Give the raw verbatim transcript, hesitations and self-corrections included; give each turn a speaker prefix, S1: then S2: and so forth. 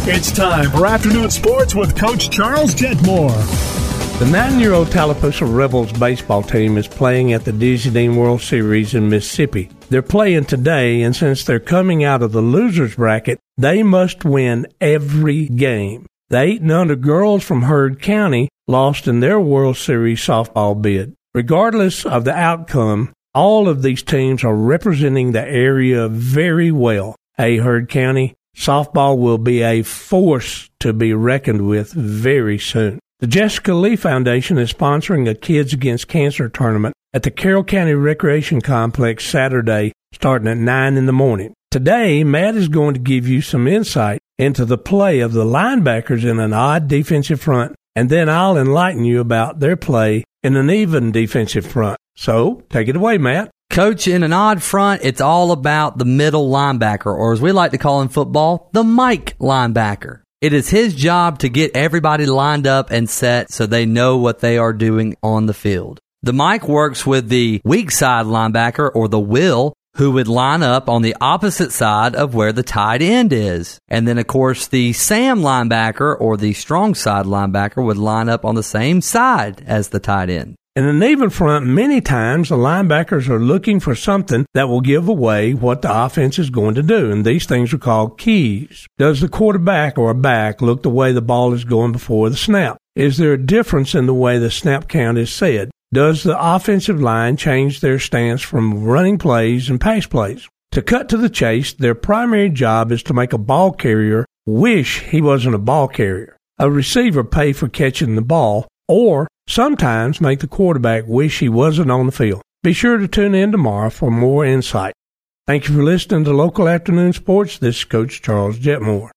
S1: It's time for Afternoon Sports with Coach Charles Jetmore.
S2: The nine-year-old Tallapoosa Rebels baseball team is playing at the Dizzy Dean World Series in Mississippi. They're playing today, and since they're coming out of the loser's bracket, they must win every game. The eight and under girls from Heard County lost in their World Series softball bid. Regardless of the outcome, all of these teams are representing the area very well. Hey, Heard County, softball will be a force to be reckoned with very soon. The Jessica Lee Foundation is sponsoring a Kids Against Cancer tournament at the Carroll County Recreation Complex Saturday starting at nine in the morning. Today, Matt is going to give you some insight into the play of the linebackers in an odd defensive front, and then I'll enlighten you about their play in an even defensive front. So, take it away, Matt.
S3: Coach, in an odd front, it's all about the middle linebacker, or as we like to call in football, the Mike linebacker. It is his job to get everybody lined up and set so they know what they are doing on the field. The Mike works with the weak side linebacker, or the Will, who would line up on the opposite side of where the tight end is. And then, of course, the Sam linebacker, or the strong side linebacker, would line up on the same side as the tight end.
S2: In an even front, many times the linebackers are looking for something that will give away what the offense is going to do, and these things are called keys. Does the quarterback or a back look the way the ball is going before the snap? Is there a difference in the way the snap count is said? Does the offensive line change their stance from running plays and pass plays? To cut to the chase, their primary job is to make a ball carrier wish he wasn't a ball carrier, a receiver pay for catching the ball, or sometimes make the quarterback wish he wasn't on the field. Be sure to tune in tomorrow for more insight. Thank you for listening to Local Afternoon Sports. This is Coach Charles Jetmore.